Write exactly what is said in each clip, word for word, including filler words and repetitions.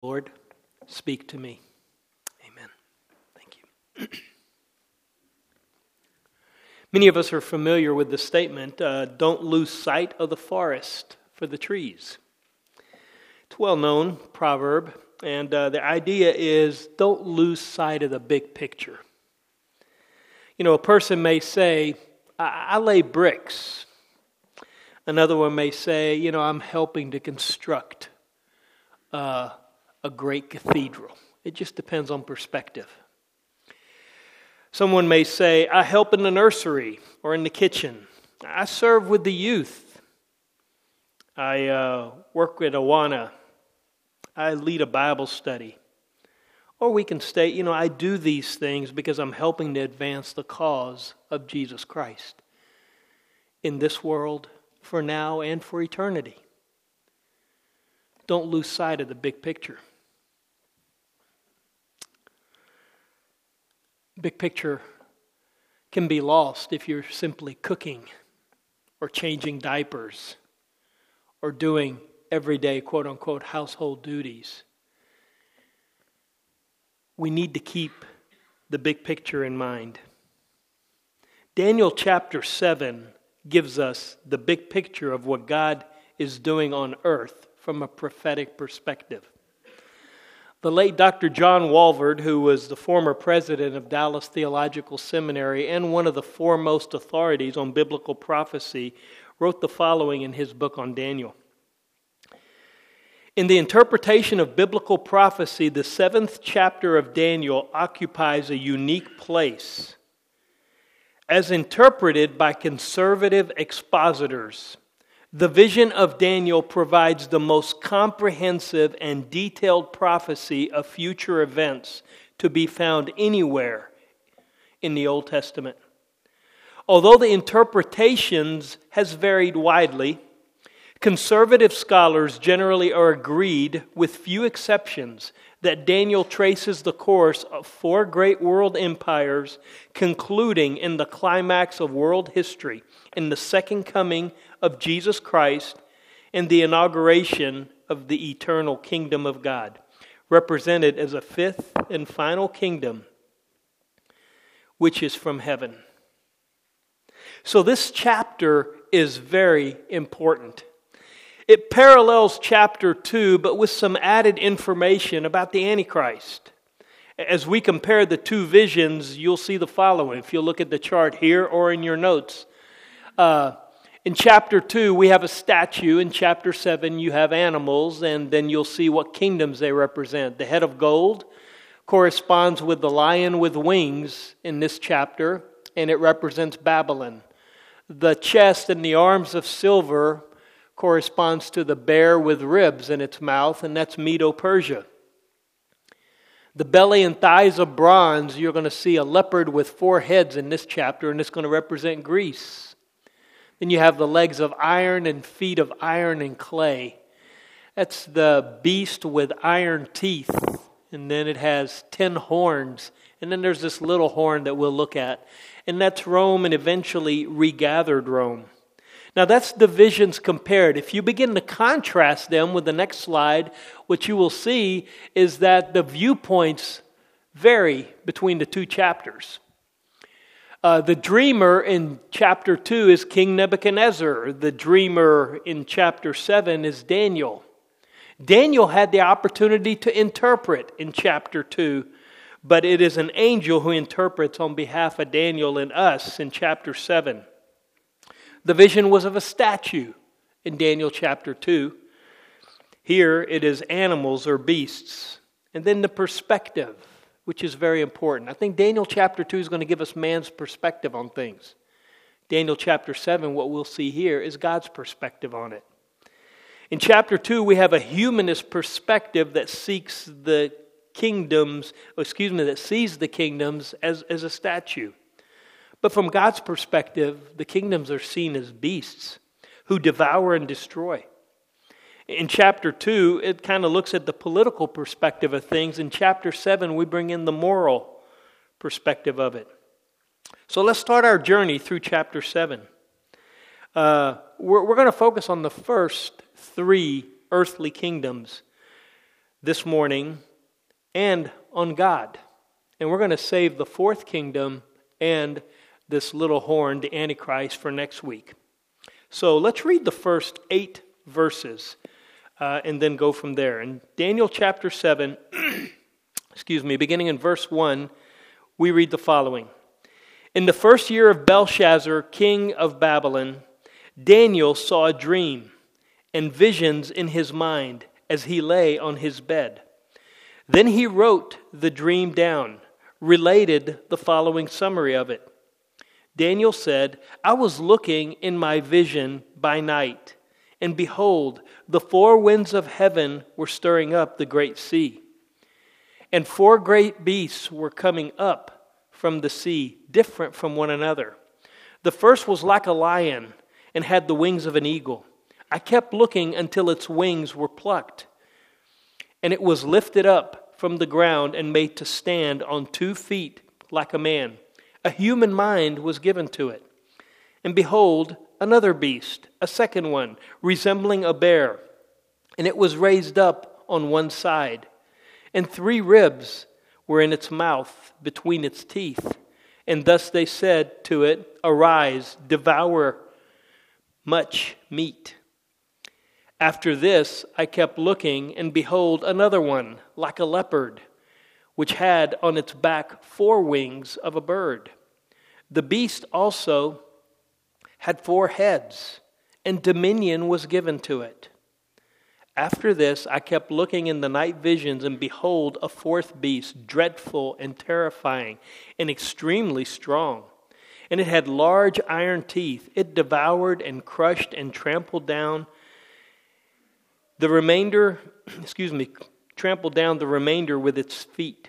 Lord, speak to me. Amen. Thank you. Many of us are familiar with the statement, uh, don't lose sight of the forest for the trees. It's a well-known proverb, and uh, the idea is don't lose sight of the big picture. You know, a person may say, I, I lay bricks. Another one may say, you know, I'm helping to construct uh, a great cathedral. It just depends on perspective. Someone may say, I help in the nursery or in the kitchen. I serve with the youth. I uh, work with Awana. I lead a Bible study. Or we can state, you know, I do these things because I'm helping to advance the cause of Jesus Christ in this world, for now and for eternity. Don't lose sight of the big picture. Big picture can be lost if you're simply cooking or changing diapers or doing everyday quote-unquote household duties. We need to keep the big picture in mind. Daniel chapter seven gives us the big picture of what God is doing on earth from a prophetic perspective. The late Doctor John Walvoord, who was the former president of Dallas Theological Seminary and one of the foremost authorities on biblical prophecy, wrote the following in his book on Daniel. In the interpretation of biblical prophecy, the seventh chapter of Daniel occupies a unique place. As interpreted by conservative expositors, the vision of Daniel provides the most comprehensive and detailed prophecy of future events to be found anywhere in the Old Testament. Although the interpretations has varied widely, conservative scholars generally are agreed, with few exceptions, that Daniel traces the course of four great world empires, concluding in the climax of world history, in the second coming of Jesus Christ and the inauguration of the eternal kingdom of God, represented as a fifth and final kingdom, which is from heaven. So this chapter is very important. It parallels chapter two, but with some added information about the Antichrist. As we compare the two visions, you'll see the following. If you look at the chart here or in your notes, uh, in chapter two, we have a statue. In chapter seven, you have animals, and then you'll see what kingdoms they represent. The head of gold corresponds with the lion with wings in this chapter, and it represents Babylon. The chest and the arms of silver corresponds to the bear with ribs in its mouth, and that's Medo-Persia. The belly and thighs of bronze, you're going to see a leopard with four heads in this chapter, and it's going to represent Greece. Then you have the legs of iron and feet of iron and clay. That's the beast with iron teeth. And then it has ten horns. And then there's this little horn that we'll look at. And that's Rome, and eventually regathered Rome. Now that's the visions compared. If you begin to contrast them with the next slide, what you will see is that the viewpoints vary between the two chapters. Uh, the dreamer in chapter two is King Nebuchadnezzar. The dreamer in chapter seven is Daniel. Daniel had the opportunity to interpret in chapter two, but it is an angel who interprets on behalf of Daniel and us in chapter seven. The vision was of a statue in Daniel chapter two. Here it is animals or beasts. And then the perspective, which is very important. I think Daniel chapter two is going to give us man's perspective on things. Daniel chapter seven, what we'll see here, is God's perspective on it. In chapter two, we have a humanist perspective that seeks the kingdoms, excuse me, that sees the kingdoms as, as a statue. But from God's perspective, the kingdoms are seen as beasts who devour and destroy. In chapter two, it kind of looks at the political perspective of things. In chapter seven, we bring in the moral perspective of it. So let's start our journey through chapter seven. Uh, we're we're going to focus on the first three earthly kingdoms this morning and on God. And we're going to save the fourth kingdom and this little horn, the Antichrist, for next week. So let's read the first eight verses uh, and then go from there. In Daniel chapter seven, excuse me, beginning in verse one, we read the following. In the first year of Belshazzar, king of Babylon, Daniel saw a dream and visions in his mind as he lay on his bed. Then he wrote the dream down, related the following summary of it. Daniel said, I was looking in my vision by night, and behold, the four winds of heaven were stirring up the great sea. And four great beasts were coming up from the sea, different from one another. The first was like a lion and had the wings of an eagle. I kept looking until its wings were plucked, and it was lifted up from the ground and made to stand on two feet like a man. A human mind was given to it. And behold, another beast, a second one, resembling a bear, and it was raised up on one side. And three ribs were in its mouth between its teeth. And thus they said to it, Arise, devour much meat. After this I kept looking, and behold, another one, like a leopard, which had on its back four wings of a bird. The beast also had four heads, and dominion was given to it. After this I kept looking in the night visions, and behold, a fourth beast, dreadful and terrifying, and extremely strong. And it had large iron teeth. It devoured and crushed and trampled down the remainder, excuse me, trampled down the remainder with its feet.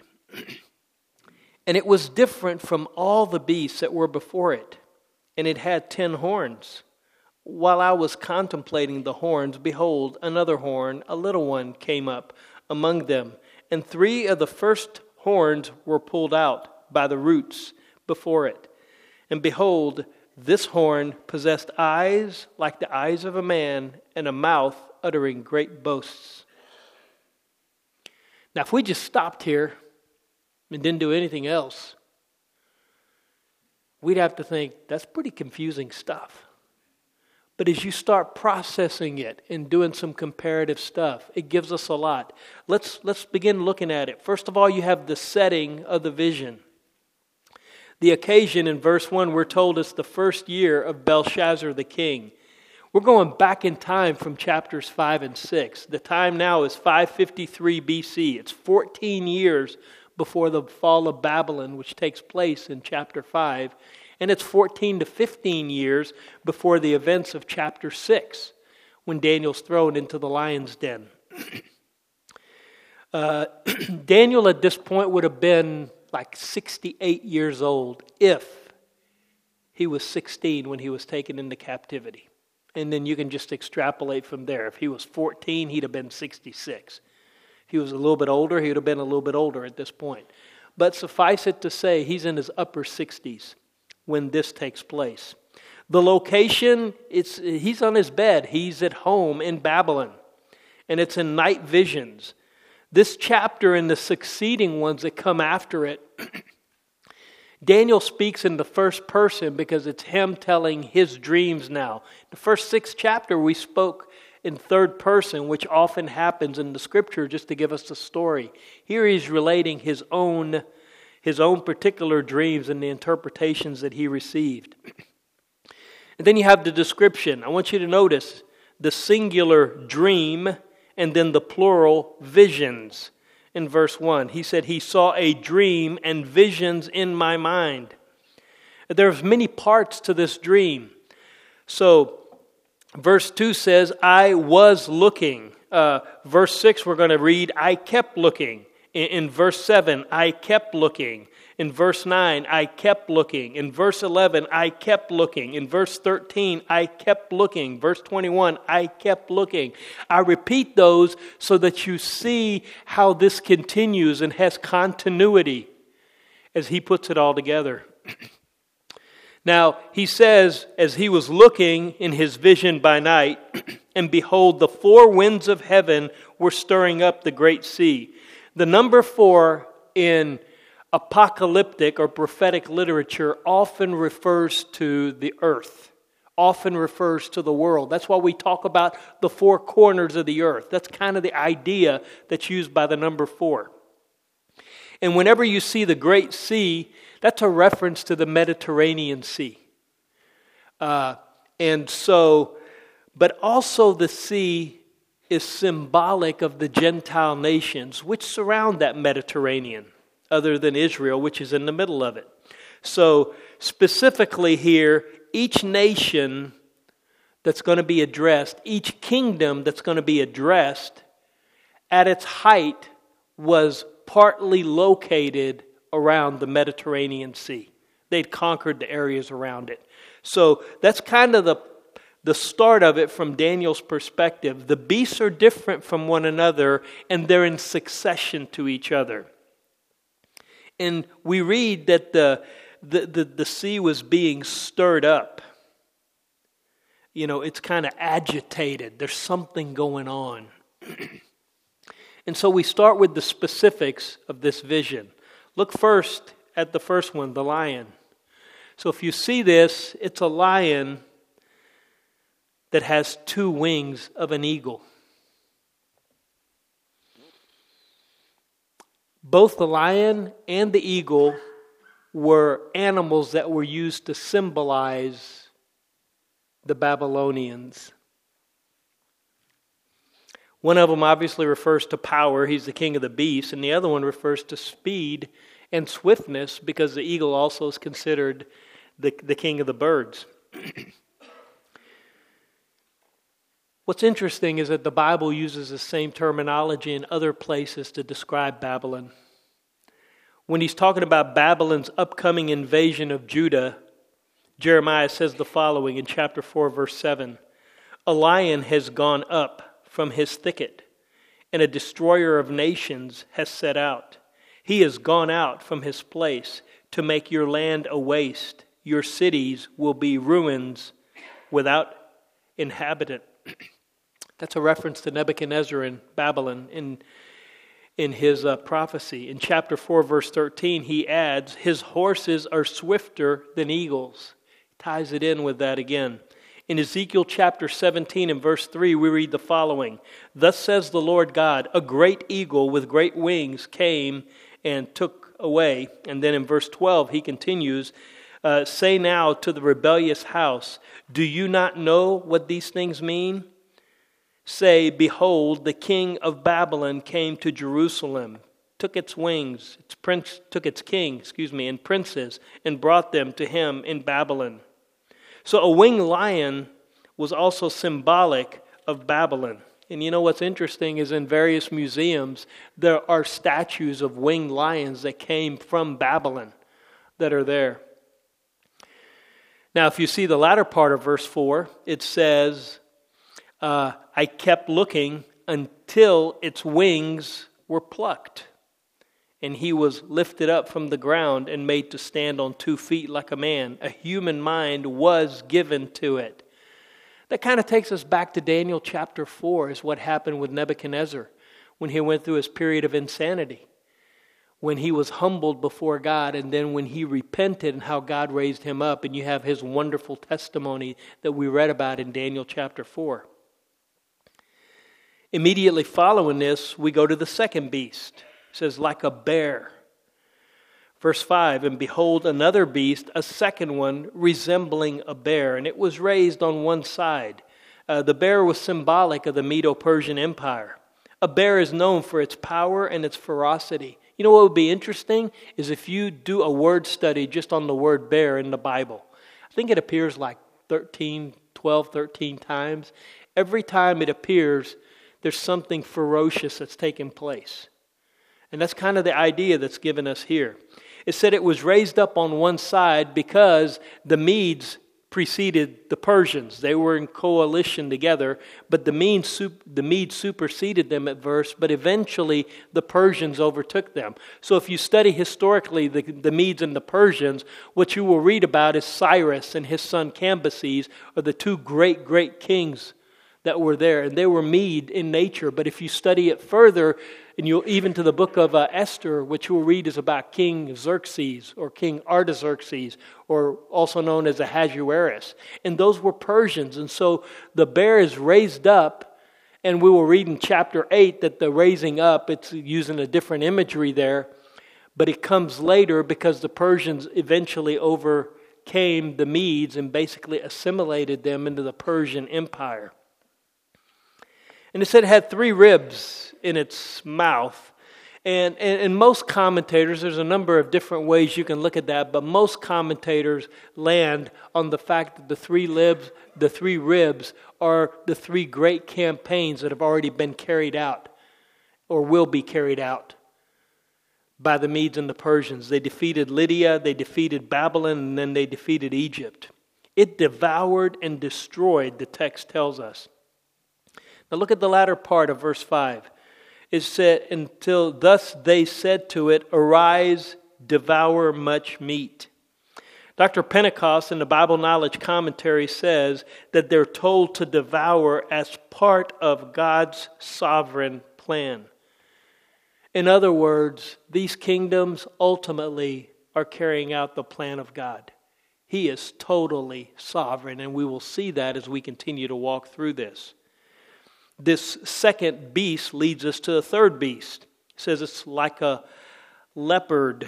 And it was different from all the beasts that were before it, and it had ten horns. While I was contemplating the horns, behold, another horn, a little one, came up among them, and three of the first horns were pulled out by the roots before it. And behold, this horn possessed eyes like the eyes of a man, and a mouth uttering great boasts. Now, if we just stopped here and didn't do anything else, we'd have to think, that's pretty confusing stuff. But as you start processing it and doing some comparative stuff, it gives us a lot. Let's, let's begin looking at it. First of all, you have the setting of the vision. The occasion in verse one, we're told it's the first year of Belshazzar the king. We're going back in time from chapters five and six. The time now is five fifty-three B C. It's fourteen years before the fall of Babylon, which takes place in chapter five. And it's fourteen to fifteen years before the events of chapter six, when Daniel's thrown into the lion's den. uh, Daniel at this point would have been like sixty-eight years old if he was sixteen when he was taken into captivity. And then you can just extrapolate from there. If he was fourteen, he'd have been sixty-six. If he was a little bit older, he would have been a little bit older at this point. But suffice it to say, he's in his upper sixties when this takes place. The location, it's he's on his bed. He's at home in Babylon. And it's in night visions. This chapter and the succeeding ones that come after it, Daniel speaks in the first person because it's him telling his dreams now. The first six chapter we spoke in third person, which often happens in the scripture just to give us the story. Here he's relating his own, his own particular dreams and the interpretations that he received. And then you have the description. I want you to notice the singular dream and then the plural visions. In verse one, he said, he saw a dream and visions in my mind. There's many parts to this dream. So, verse two says, I was looking. Uh, verse six, we're going to read, I kept looking. In, in verse seven, I kept looking. In verse nine, I kept looking. In verse eleven, I kept looking. In verse thirteen, I kept looking. Verse twenty-one, I kept looking. I repeat those so that you see how this continues and has continuity as he puts it all together. Now, he says, as he was looking in his vision by night, and behold, the four winds of heaven were stirring up the great sea. The number four in apocalyptic or prophetic literature often refers to the earth, often refers to the world. That's why we talk about the four corners of the earth. That's kind of the idea that's used by the number four. And whenever you see the Great Sea, that's a reference to the Mediterranean Sea. Uh, and so, but also the sea is symbolic of the Gentile nations which surround that Mediterranean, other than Israel, which is in the middle of it. So specifically here, each nation that's going to be addressed, each kingdom that's going to be addressed, at its height was partly located around the Mediterranean Sea. They'd conquered the areas around it. So that's kind of the, the start of it from Daniel's perspective. The beasts are different from one another, and they're in succession to each other. And we read that the, the, the, the sea was being stirred up. You know, it's kind of agitated. There's something going on. And so we start with the specifics of this vision. Look first at the first one, the lion. So if you see this, it's a lion that has two wings of an eagle. Both the lion and the eagle were animals that were used to symbolize the Babylonians. One of them obviously refers to power. He's the king of the beasts. And the other one refers to speed and swiftness, because the eagle also is considered the, the king of the birds. What's interesting is that the Bible uses the same terminology in other places to describe Babylon. When he's talking about Babylon's upcoming invasion of Judah, Jeremiah says the following in chapter four, verse seven. A lion has gone up from his thicket, and a destroyer of nations has set out. He has gone out from his place to make your land a waste. Your cities will be ruins without inhabitant. That's a reference to Nebuchadnezzar in Babylon in, in his uh, prophecy. In chapter four, verse thirteen, he adds, his horses are swifter than eagles. He ties it in with that again. In Ezekiel chapter seventeen and verse three, we read the following. Thus says the Lord God, a great eagle with great wings came and took away. And then in verse twelve, he continues, uh, say now to the rebellious house, do you not know what these things mean? Say, behold, the king of Babylon came to Jerusalem, took its wings, its prince, took its king, excuse me, and princes, and brought them to him in Babylon. So a winged lion was also symbolic of Babylon. And you know what's interesting is in various museums, there are statues of winged lions that came from Babylon that are there. Now, if you see the latter part of verse four, it says, uh, I kept looking until its wings were plucked. And he was lifted up from the ground and made to stand on two feet like a man. A human mind was given to it. That kind of takes us back to Daniel chapter four, is what happened with Nebuchadnezzar when he went through his period of insanity. When he was humbled before God, and then when he repented and how God raised him up. And you have his wonderful testimony that we read about in Daniel chapter four. Immediately following this, we go to the second beast. It says, like a bear. Verse five, and behold, another beast, a second one, resembling a bear, and it was raised on one side. Uh, the bear was symbolic of the Medo-Persian Empire. A bear is known for its power and its ferocity. You know what would be interesting is if you do a word study just on the word bear in the Bible. I think it appears like thirteen, twelve, thirteen times. Every time it appears, there's something ferocious that's taking place. And that's kind of the idea that's given us here. It said it was raised up on one side because the Medes preceded the Persians. They were in coalition together, but the Medes, the Medes superseded them at first, but eventually the Persians overtook them. So if you study historically the, the Medes and the Persians, what you will read about is Cyrus and his son Cambyses are the two great, great kings that were there. And they were Mede in nature, but if you study it further, and you'll even to the book of uh, Esther, which you'll read is about King Xerxes or King Artaxerxes, or also known as Ahasuerus. And those were Persians. And so the bear is raised up, and we will read in chapter eight that the raising up, it's using a different imagery there, but it comes later because the Persians eventually overcame the Medes and basically assimilated them into the Persian Empire. And it said it had three ribs in its mouth. And, and, and most commentators, there's a number of different ways you can look at that, but most commentators land on the fact that the three ribs, the three ribs are the three great campaigns that have already been carried out or will be carried out by the Medes and the Persians. They defeated Lydia, they defeated Babylon, and then they defeated Egypt. It devoured and destroyed, the text tells us. Now look at the latter part of verse five. It said, until thus they said to it, arise, devour much meat. Doctor Pentecost in the Bible Knowledge Commentary says that they're told to devour as part of God's sovereign plan. In other words, these kingdoms ultimately are carrying out the plan of God. He is totally sovereign, and we will see that as we continue to walk through this. This second beast leads us to a third beast. It says it's like a leopard,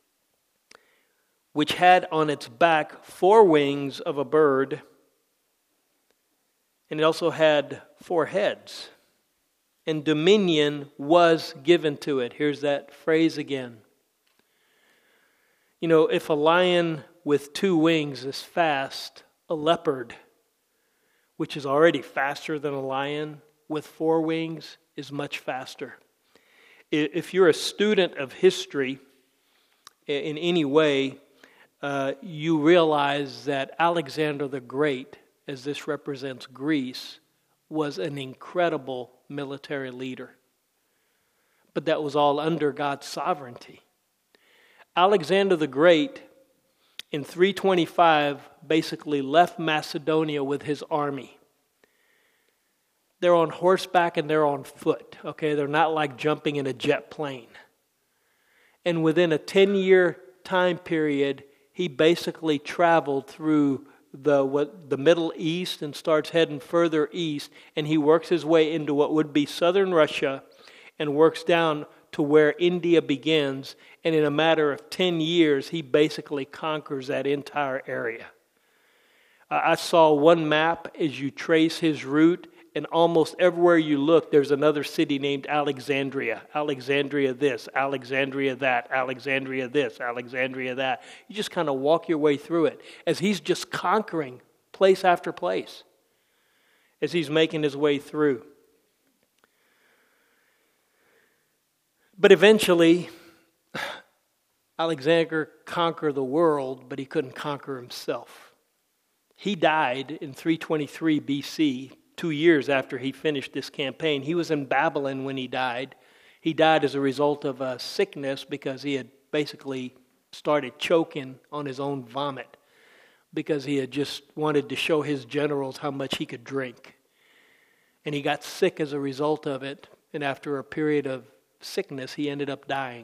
which had on its back four wings of a bird, and it also had four heads. And dominion was given to it. Here's that phrase again. You know, if a lion with two wings is fast, a leopard, which is already faster than a lion, with four wings is much faster. If you're a student of history in any way, uh, you realize that Alexander the Great, as this represents Greece, was an incredible military leader. But that was all under God's sovereignty. Alexander the Great, in three twenty-five, basically left Macedonia with his army. They're on horseback and they're on foot, okay? They're not like jumping in a jet plane. And within a ten-year time period, he basically traveled through the what, the Middle East and starts heading further east, and he works his way into what would be southern Russia and works down to where India begins, and in a matter of ten years, he basically conquers that entire area. I saw one map as you trace his route, and almost everywhere you look, there's another city named Alexandria. Alexandria this, Alexandria that, Alexandria this, Alexandria that. You just kind of walk your way through it as he's just conquering place after place as he's making his way through. But eventually, Alexander conquered the world, but he couldn't conquer himself. He died in three twenty-three B C, two years after he finished this campaign. He was in Babylon when he died. He died as a result of a sickness because he had basically started choking on his own vomit because he had just wanted to show his generals how much he could drink. And he got sick as a result of it, and after a period of sickness, he ended up dying.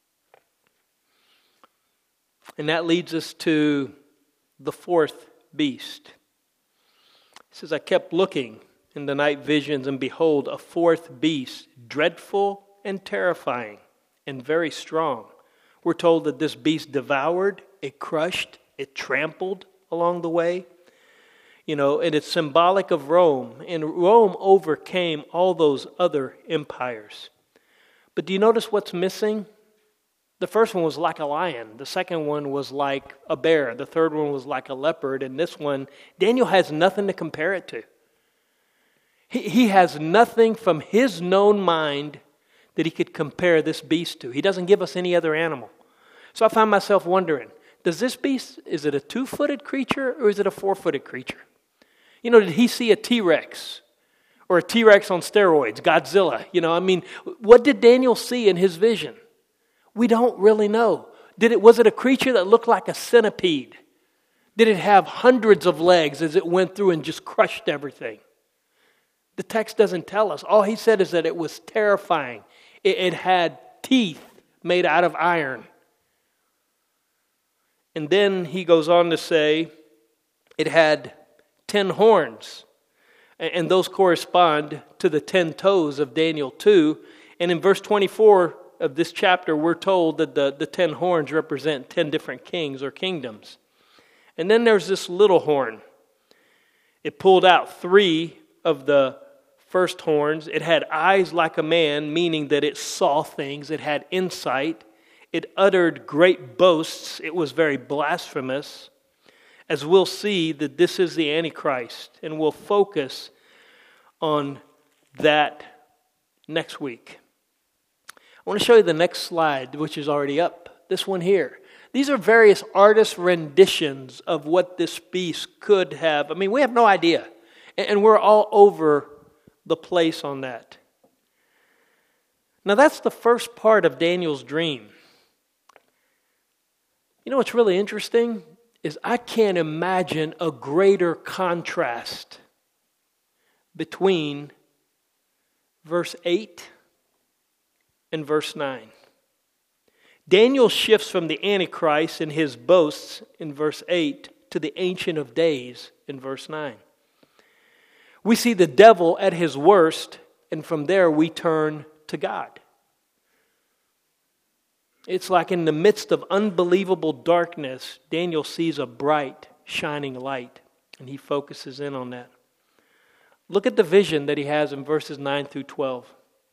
And that leads us to the fourth beast. He says, I kept looking in the night visions, and behold, a fourth beast, dreadful and terrifying and very strong. We're told that this beast devoured, it crushed, it trampled along the way. You know, and it's symbolic of Rome. And Rome overcame all those other empires. But do you notice what's missing? The first one was like a lion. The second one was like a bear. The third one was like a leopard. And this one, Daniel has nothing to compare it to. He, he has nothing from his known mind that he could compare this beast to. He doesn't give us any other animal. So I find myself wondering, does this beast, is it a two-footed creature or is it a four-footed creature? You know, did he see a T-Rex or a T-Rex on steroids, Godzilla? You know, I mean, what did Daniel see in his vision? We don't really know. Did it, was it a creature that looked like a centipede? Did it have hundreds of legs as it went through and just crushed everything? The text doesn't tell us. All he said is that it was terrifying. It, it had teeth made out of iron. And then he goes on to say it had ten horns. And those correspond to the ten toes of Daniel two. And in verse twenty-four of this chapter, we're told that the, the ten horns represent ten different kings or kingdoms. And then there's this little horn. It pulled out three of the first horns. It had eyes like a man, meaning that it saw things. It had insight. It uttered great boasts. It was very blasphemous. As we'll see that this is the Antichrist, and we'll focus on that next week. I want to show you the next slide, which is already up. This one here. These are various artist renditions of what this beast could have. I mean, we have no idea. And we're all over the place on that. Now, that's the first part of Daniel's dream. You know what's really interesting is I can't imagine a greater contrast between verse eight and verse nine. Daniel shifts from the Antichrist and his boasts in verse eight to the Ancient of Days in verse nine. We see the devil at his worst, and from there we turn to God. It's like in the midst of unbelievable darkness, Daniel sees a bright, shining light, and he focuses in on that. Look at the vision that he has in verses nine through twelve.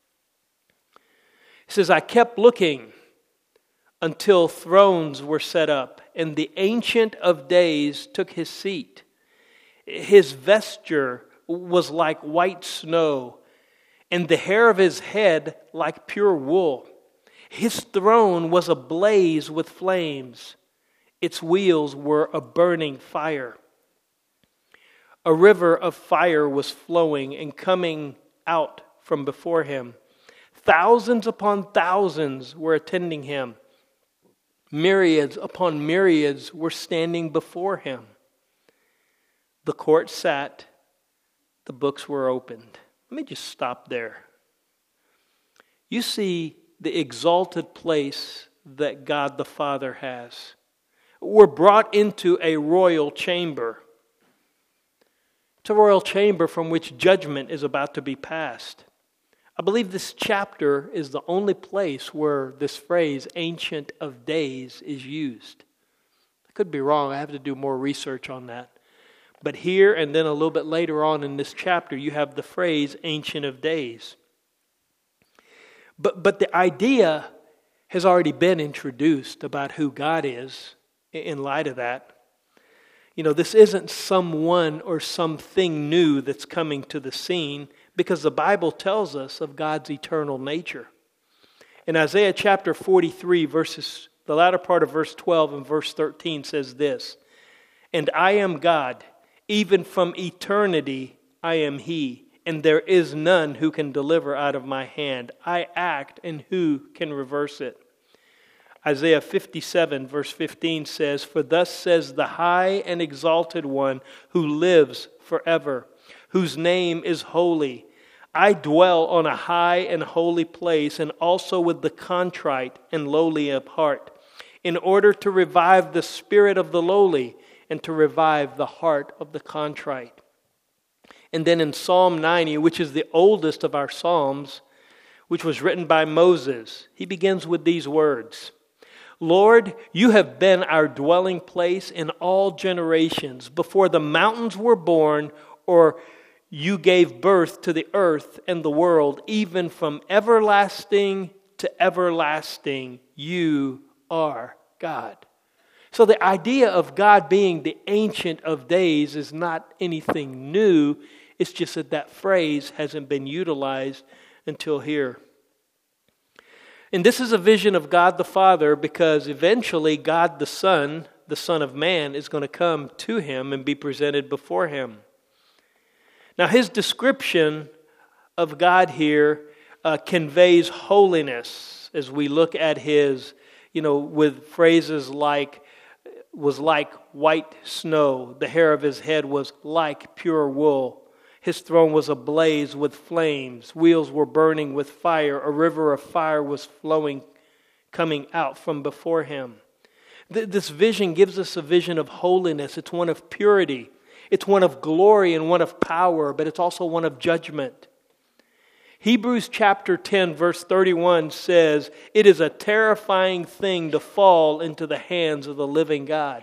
He says, I kept looking until thrones were set up, and the Ancient of Days took his seat. His vesture was like white snow, and the hair of his head like pure wool. His throne was ablaze with flames. Its wheels were a burning fire. A river of fire was flowing and coming out from before him. Thousands upon thousands were attending him. Myriads upon myriads were standing before him. The court sat. The books were opened. Let me just stop there. You see the exalted place that God the Father has. We're brought into a royal chamber. It's a royal chamber from which judgment is about to be passed. I believe this chapter is the only place where this phrase, Ancient of Days, is used. I could be wrong. I have to do more research on that. But here and then a little bit later on in this chapter, you have the phrase, Ancient of Days. But, but the idea has already been introduced about who God is in light of that. You know, this isn't someone or something new that's coming to the scene, because the Bible tells us of God's eternal nature. In Isaiah chapter forty-three, verses, the latter part of verse twelve and verse thirteen says this, and I am God, even from eternity I am He, and there is none who can deliver out of my hand. I act, and who can reverse it? Isaiah fifty-seven verse fifteen says, for thus says the high and exalted one who lives forever, whose name is holy. I dwell on a high and holy place, and also with the contrite and lowly of heart, in order to revive the spirit of the lowly and to revive the heart of the contrite. And then in Psalm ninety, which is the oldest of our Psalms, which was written by Moses, he begins with these words, Lord, you have been our dwelling place in all generations, before the mountains were born, or you gave birth to the earth and the world, even from everlasting to everlasting, you are God. So the idea of God being the Ancient of Days is not anything new. It's just that that phrase hasn't been utilized until here. And this is a vision of God the Father, because eventually God the Son, the Son of Man, is going to come to him and be presented before him. Now, his description of God here uh, conveys holiness as we look at his, you know, with phrases like, was like white snow. The hair of his head was like pure wool. His throne was ablaze with flames. Wheels were burning with fire. A river of fire was flowing, coming out from before him. Th- this vision gives us a vision of holiness. It's one of purity. It's one of glory and one of power, but it's also one of judgment. Hebrews chapter ten, verse thirty-one says, "It is a terrifying thing to fall into the hands of the living God."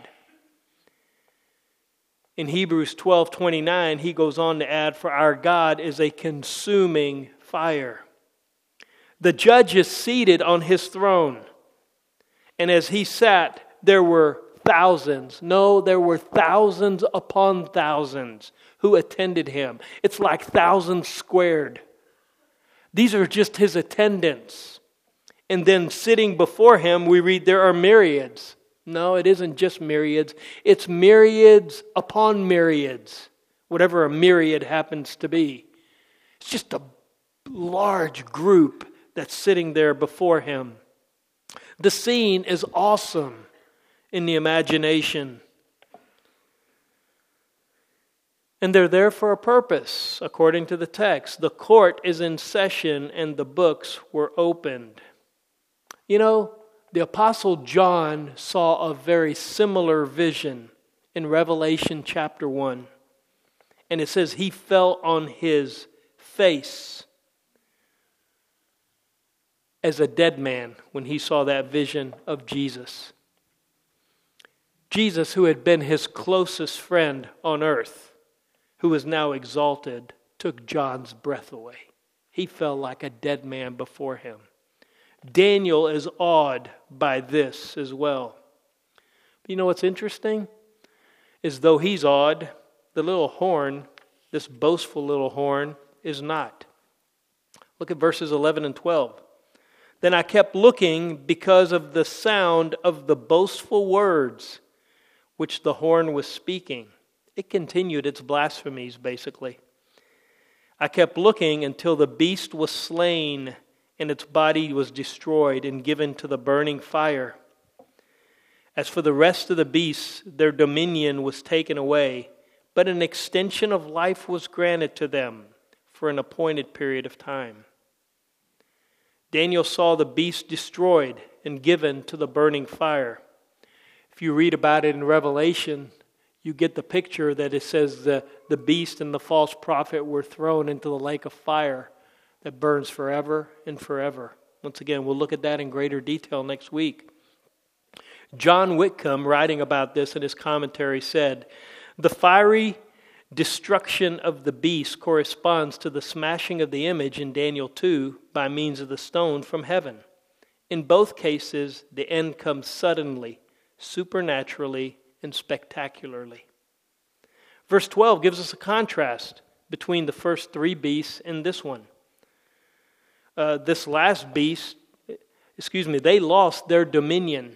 In Hebrews twelve twenty-nine, he goes on to add, "For our God is a consuming fire." The judge is seated on his throne. And as he sat, there were thousands. No, there were thousands upon thousands who attended him. It's like thousands squared. These are just his attendants. And then sitting before him, we read there are myriads. No, it isn't just myriads. It's myriads upon myriads, whatever a myriad happens to be. It's just a large group that's sitting there before him. The scene is awesome in the imagination. And they're there for a purpose, according to the text. The court is in session and the books were opened. You know, the Apostle John saw a very similar vision in Revelation chapter one. And it says he fell on his face as a dead man when he saw that vision of Jesus. Jesus, who had been his closest friend on earth, who is now exalted, took John's breath away. He fell like a dead man before him. Daniel is awed by this as well. But you know what's interesting? Is though he's awed, the little horn, this boastful little horn, is not. Look at verses eleven and twelve. Then I kept looking because of the sound of the boastful words which the horn was speaking. It continued its blasphemies, basically. I kept looking until the beast was slain and its body was destroyed and given to the burning fire. As for the rest of the beasts, their dominion was taken away, but an extension of life was granted to them for an appointed period of time. Daniel saw the beast destroyed and given to the burning fire. If you read about it in Revelation, you get the picture that it says the, the beast and the false prophet were thrown into the lake of fire that burns forever and forever. Once again, we'll look at that in greater detail next week. John Whitcomb, writing about this in his commentary, said, "The fiery destruction of the beast corresponds to the smashing of the image in Daniel two by means of the stone from heaven. In both cases, the end comes suddenly, supernaturally, and spectacularly." Verse twelve gives us a contrast between the first three beasts and this one. Uh, this last beast, excuse me, they lost their dominion,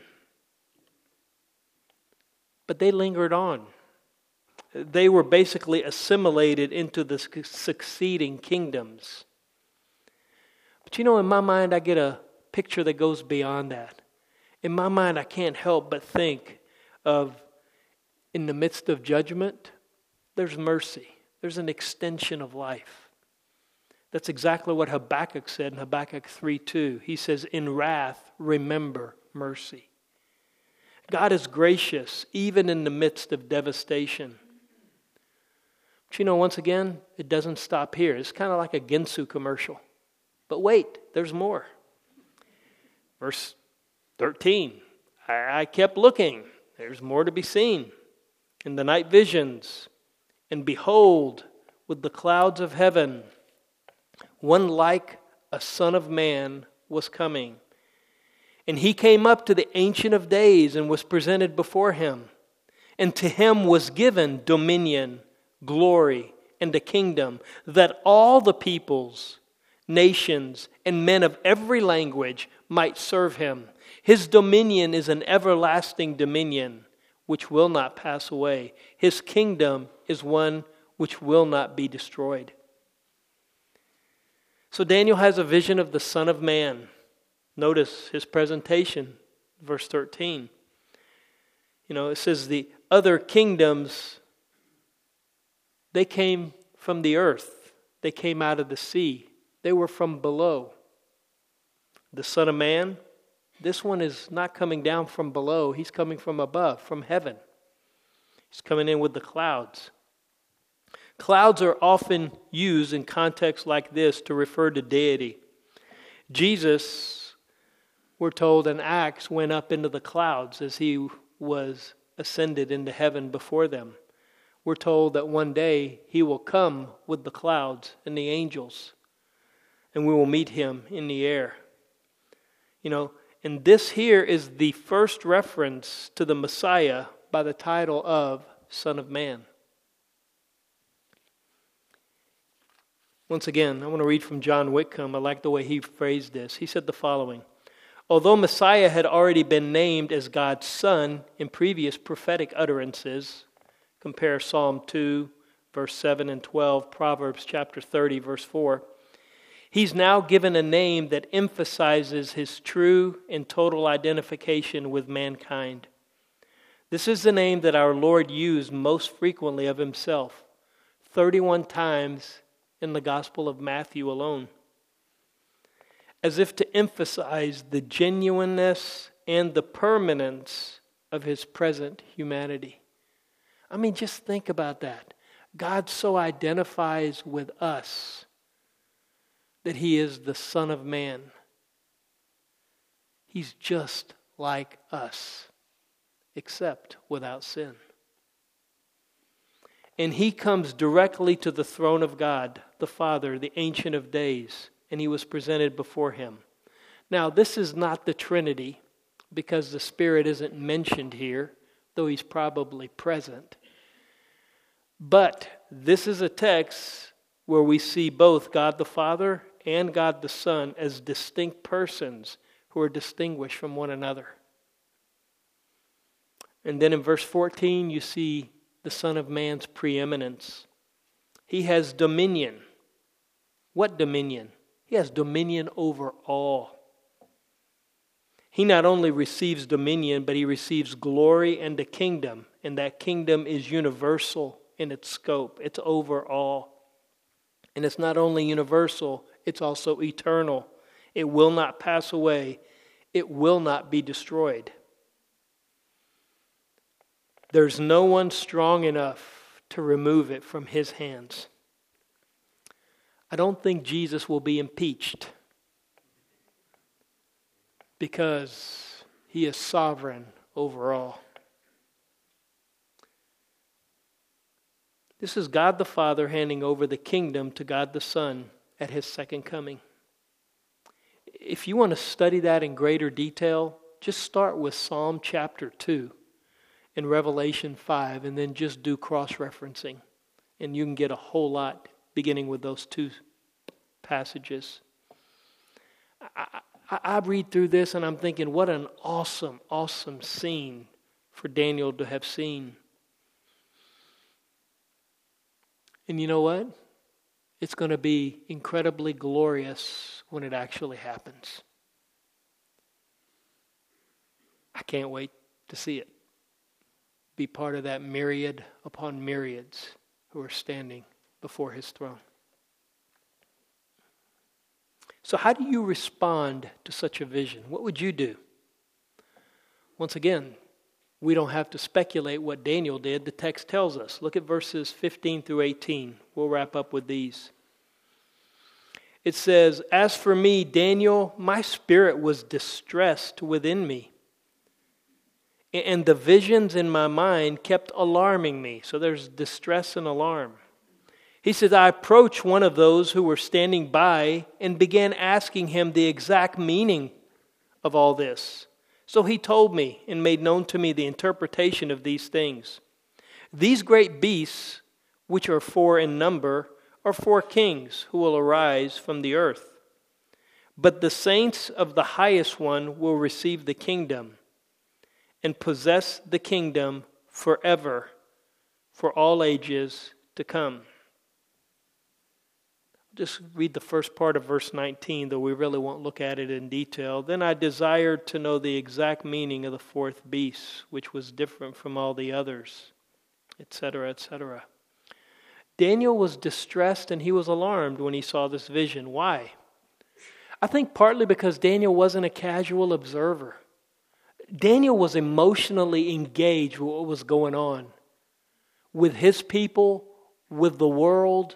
but they lingered on. They were basically assimilated into the succeeding kingdoms. But you know, in my mind, I get a picture that goes beyond that. In my mind, I can't help but think of, in the midst of judgment, there's mercy. There's an extension of life. That's exactly what Habakkuk said in Habakkuk three two. He says, "In wrath, remember mercy." God is gracious even in the midst of devastation. But you know, once again, it doesn't stop here. It's kind of like a Ginsu commercial. But wait, there's more. Verse thirteen, I, I kept looking. There's more to be seen. In the night visions, and behold, with the clouds of heaven, one like a son of man was coming. And he came up to the Ancient of Days and was presented before him. And to him was given dominion, glory, and a kingdom, that all the peoples, nations, and men of every language might serve him. His dominion is an everlasting dominion which will not pass away. His kingdom is one which will not be destroyed. So Daniel has a vision of the Son of Man. Notice his presentation, verse thirteen. You know, it says the other kingdoms, they came from the earth. They came out of the sea. They were from below. The Son of Man, this one is not coming down from below. He's coming from above, from heaven. He's coming in with the clouds. Clouds are often used in contexts like this to refer to deity. Jesus, we're told in Acts, went up into the clouds as he was ascended into heaven before them. We're told that one day he will come with the clouds and the angels, and we will meet him in the air. You know, and this here is the first reference to the Messiah by the title of Son of Man. Once again, I want to read from John Whitcomb. I like the way he phrased this. He said the following: although Messiah had already been named as God's Son in previous prophetic utterances, compare Psalm two, verse seven and twelve, Proverbs chapter thirty, verse four, he's now given a name that emphasizes his true and total identification with mankind. This is the name that our Lord used most frequently of himself, thirty-one times in the Gospel of Matthew alone, as if to emphasize the genuineness and the permanence of his present humanity. I mean, just think about that. God so identifies with us that he is the Son of Man. He's just like us, except without sin. And he comes directly to the throne of God, the Father, the Ancient of Days, and he was presented before him. Now, this is not the Trinity, because the Spirit isn't mentioned here, though he's probably present. But this is a text where we see both God the Father and God the Son as distinct persons who are distinguished from one another. And then in verse fourteen, you see the Son of Man's preeminence. He has dominion. What dominion? He has dominion over all. He not only receives dominion, but he receives glory and a kingdom. And that kingdom is universal in its scope. It's over all. And it's not only universal, it's also eternal. It will not pass away. It will not be destroyed. There's no one strong enough to remove it from his hands. I don't think Jesus will be impeached because he is sovereign over all. This is God the Father handing over the kingdom to God the Son at his second coming. If you want to study that in greater detail, just start with Psalm chapter two and Revelation five, and then just do cross-referencing. And you can get a whole lot beginning with those two passages. I, I, I read through this and I'm thinking, what an awesome, awesome scene for Daniel to have seen. And you know what? It's going to be incredibly glorious when it actually happens. I can't wait to see it. Be part of that myriad upon myriads who are standing before his throne. So how do you respond to such a vision? What would you do? Once again, we don't have to speculate what Daniel did. The text tells us. Look at verses fifteen through eighteen. We'll wrap up with these. It says, "As for me, Daniel, my spirit was distressed within me, and the visions in my mind kept alarming me." So there's distress and alarm. He says, "I approached one of those who were standing by and began asking him the exact meaning of all this. So he told me and made known to me the interpretation of these things. These great beasts, which are four in number, are four kings who will arise from the earth. But the saints of the highest one will receive the kingdom and possess the kingdom forever, for all ages to come. Just read the first part of verse nineteen, though we really won't look at it in detail. Then I desired to know the exact meaning of the fourth beast, which was different from all the others, et cetera, et cetera. Daniel was distressed and he was alarmed when he saw this vision. Why? I think partly because Daniel wasn't a casual observer. Daniel was emotionally engaged with what was going on with his people, with the world,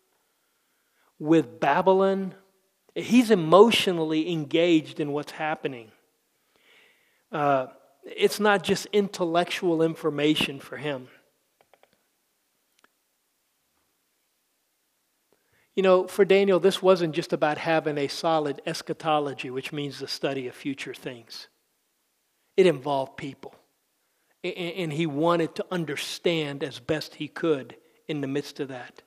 with Babylon. He's emotionally engaged in what's happening. Uh, it's not just intellectual information for him. You know, for Daniel, this wasn't just about having a solid eschatology, which means the study of future things. It involved people. And he wanted to understand as best he could in the midst of that.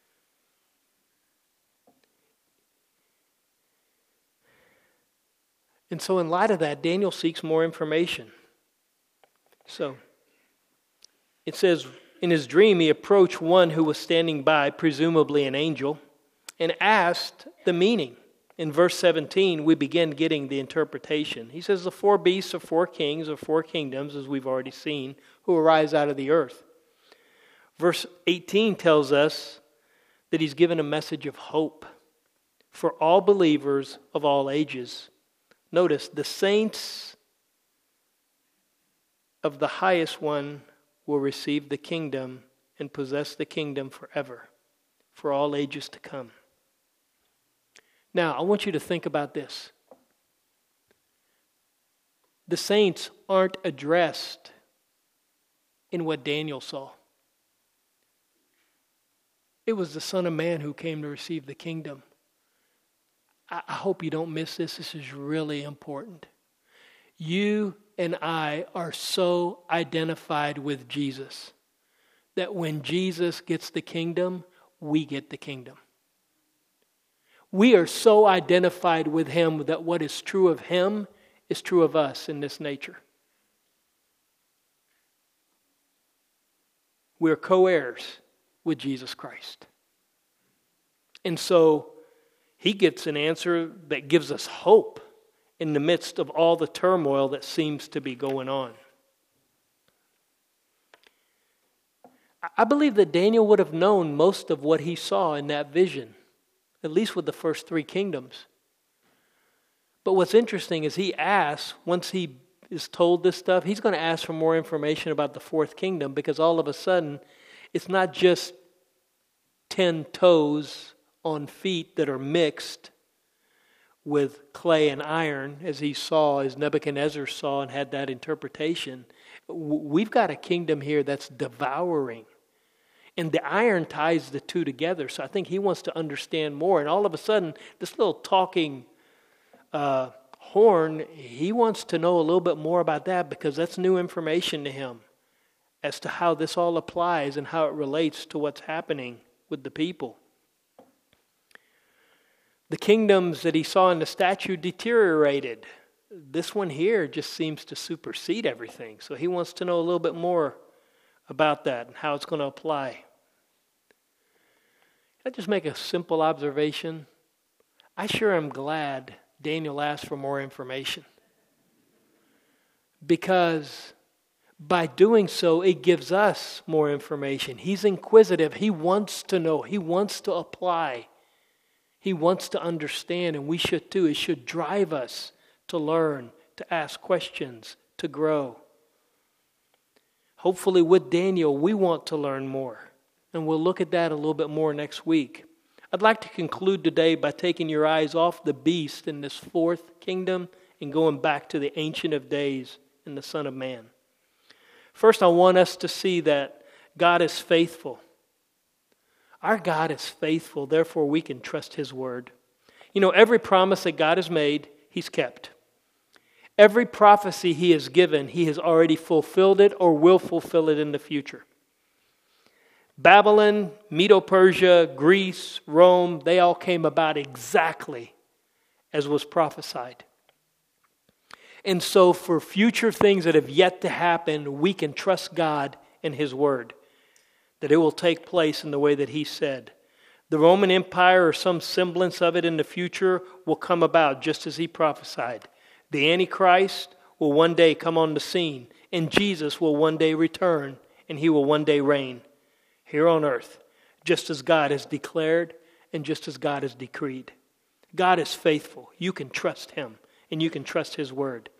And so in light of that, Daniel seeks more information. So, it says, in his dream he approached one who was standing by, presumably an angel, and asked the meaning. In verse seventeen, we begin getting the interpretation. He says the four beasts are four kings or four kingdoms, as we've already seen, who arise out of the earth. Verse eighteen tells us that he's given a message of hope for all believers of all ages. Notice, the saints of the highest one will receive the kingdom and possess the kingdom forever, for all ages to come. Now, I want you to think about this. The saints aren't addressed in what Daniel saw. It was the Son of Man who came to receive the kingdom. I hope you don't miss this. This is really important. You and I are so identified with Jesus that when Jesus gets the kingdom, we get the kingdom. We are so identified with him that what is true of him is true of us in this nature. We're co-heirs with Jesus Christ. And so he gets an answer that gives us hope in the midst of all the turmoil that seems to be going on. I believe that Daniel would have known most of what he saw in that vision, at least with the first three kingdoms. But what's interesting is he asks, once he is told this stuff, he's going to ask for more information about the fourth kingdom, because all of a sudden, it's not just ten toes on feet that are mixed with clay and iron, as he saw, as Nebuchadnezzar saw and had that interpretation. We've got a kingdom here that's devouring. And the iron ties the two together. So I think he wants to understand more. And all of a sudden, this little talking uh, horn, he wants to know a little bit more about that, because that's new information to him as to how this all applies and how it relates to what's happening with the people. The kingdoms that he saw in the statue deteriorated. This one here just seems to supersede everything. So he wants to know a little bit more about that and how it's going to apply. Can I just make a simple observation? I sure am glad Daniel asked for more information, because by doing so, it gives us more information. He's inquisitive. He wants to know. He wants to apply. He wants to understand, and we should too. It should drive us to learn, to ask questions, to grow. Hopefully with Daniel, we want to learn more. And we'll look at that a little bit more next week. I'd like to conclude today by taking your eyes off the beast in this fourth kingdom and going back to the Ancient of Days and the Son of Man. First, I want us to see that God is faithful. Our God is faithful, therefore we can trust his word. You know, every promise that God has made, he's kept. Every prophecy he has given, he has already fulfilled it or will fulfill it in the future. Babylon, Medo-Persia, Greece, Rome, they all came about exactly as was prophesied. And so for future things that have yet to happen, we can trust God and His Word, that it will take place in the way that He said. The Roman Empire or some semblance of it in the future will come about just as He prophesied. The Antichrist will one day come on the scene, and Jesus will one day return, and He will one day reign here on earth, just as God has declared and just as God has decreed. God is faithful. You can trust Him, and you can trust His Word.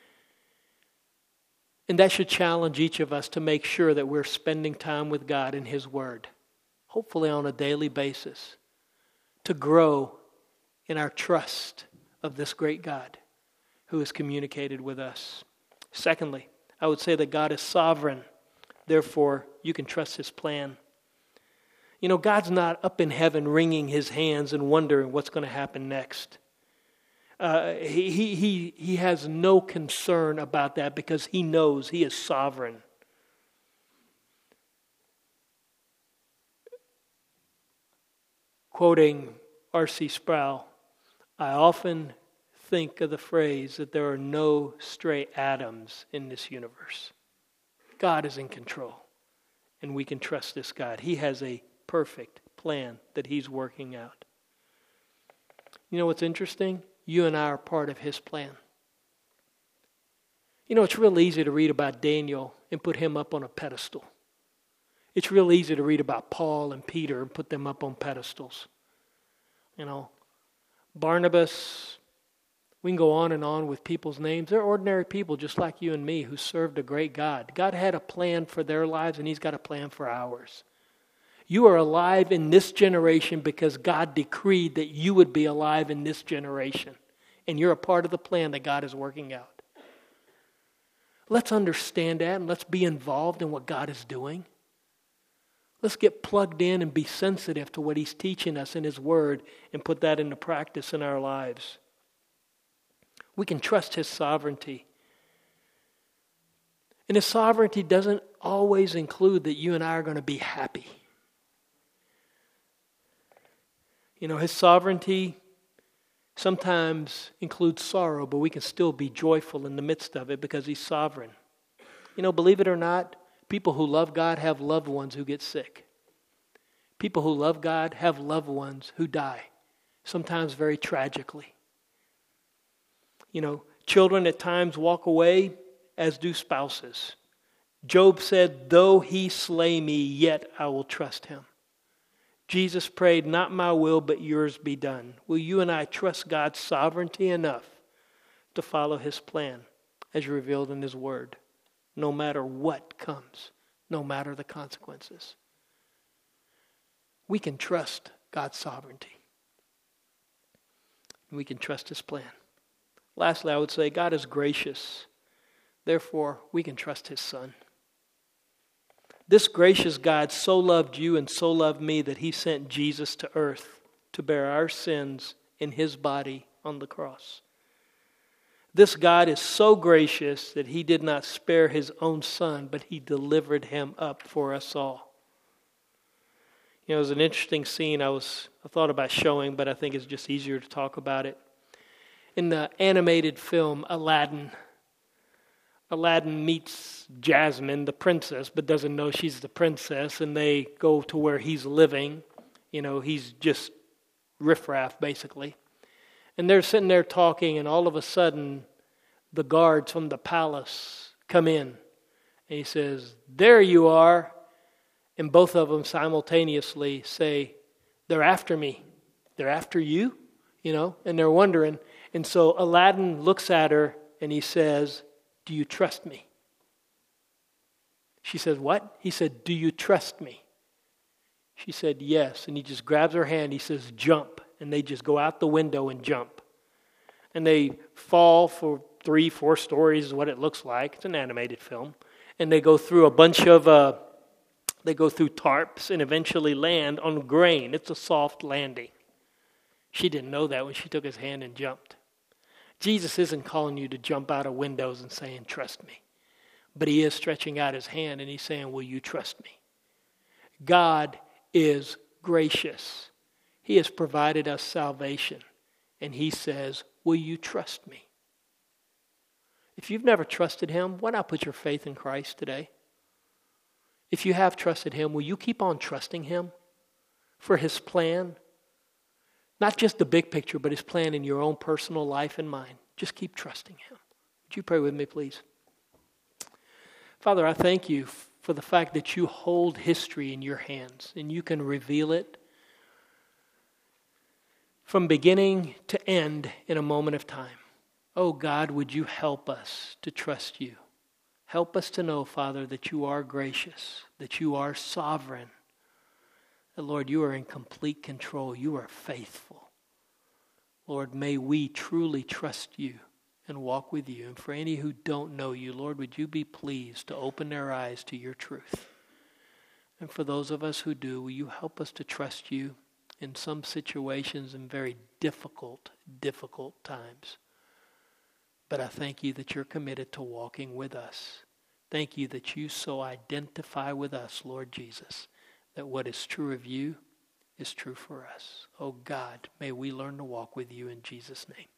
And that should challenge each of us to make sure that we're spending time with God in His Word, hopefully on a daily basis, to grow in our trust of this great God who has communicated with us. Secondly, I would say that God is sovereign. Therefore, you can trust His plan. You know, God's not up in heaven wringing His hands and wondering what's going to happen next. Uh, he, he, he, he has no concern about that because He knows He is sovereign. Quoting R C Sproul, I often think of the phrase that there are no stray atoms in this universe. God is in control, and we can trust this God. He has a perfect plan that He's working out. You know what's interesting? You and I are part of His plan. You know, it's real easy to read about Daniel and put him up on a pedestal. It's real easy to read about Paul and Peter and put them up on pedestals. You know, Barnabas, we can go on and on with people's names. They're ordinary people just like you and me who served a great God. God had a plan for their lives, and He's got a plan for ours. You are alive in this generation because God decreed that you would be alive in this generation. And you're a part of the plan that God is working out. Let's understand that and let's be involved in what God is doing. Let's get plugged in and be sensitive to what He's teaching us in His Word and put that into practice in our lives. We can trust His sovereignty. And His sovereignty doesn't always include that you and I are going to be happy. You know, His sovereignty sometimes includes sorrow, but we can still be joyful in the midst of it because He's sovereign. You know, believe it or not, people who love God have loved ones who get sick. People who love God have loved ones who die, sometimes very tragically. You know, children at times walk away, as do spouses. Job said, though He slay me, yet I will trust Him. Jesus prayed, not my will, but yours be done. Will you and I trust God's sovereignty enough to follow His plan as revealed in His Word, no matter what comes, no matter the consequences? We can trust God's sovereignty. We can trust His plan. Lastly, I would say God is gracious. Therefore, we can trust His Son. This gracious God so loved you and so loved me that He sent Jesus to earth to bear our sins in His body on the cross. This God is so gracious that He did not spare His own Son, but He delivered Him up for us all. You know, it was an interesting scene I was I thought about showing, but I think it's just easier to talk about it. In the animated film Aladdin, Aladdin meets Jasmine, the princess, but doesn't know she's the princess, and they go to where he's living. You know, he's just riffraff, basically. And they're sitting there talking, and all of a sudden, the guards from the palace come in. And he says, there you are. And both of them simultaneously say, they're after me. They're after you? You know, and they're wondering. And so Aladdin looks at her, and he says, do you trust me? She says, what? He said, do you trust me? She said, yes. And he just grabs her hand. He says, jump. And they just go out the window and jump. And they fall for three, four stories is what it looks like. It's an animated film. And they go through a bunch of, uh, they go through tarps and eventually land on grain. It's a soft landing. She didn't know that when she took his hand and jumped. Jesus isn't calling you to jump out of windows and saying, trust me. But He is stretching out His hand and He's saying, will you trust me? God is gracious. He has provided us salvation. And He says, will you trust me? If you've never trusted Him, why not put your faith in Christ today? If you have trusted him, will you keep on trusting him for his plan? Not just the big picture, but his plan in your own personal life and mine. Just keep trusting him. Would you pray with me, please? Father, I thank you for the fact that you hold history in your hands and you can reveal it from beginning to end in a moment of time. Oh God, would you help us to trust you? Help us to know, Father, that you are gracious, that you are sovereign, that, Lord, you are in complete control. You are faithful. Lord, may we truly trust you and walk with you. And for any who don't know you, Lord, would you be pleased to open their eyes to your truth? And for those of us who do, will you help us to trust you in some situations in very difficult, difficult times? But I thank you that you're committed to walking with us. Thank you that you so identify with us, Lord Jesus, that what is true of you is true for us. Oh God, may we learn to walk with you in Jesus' name.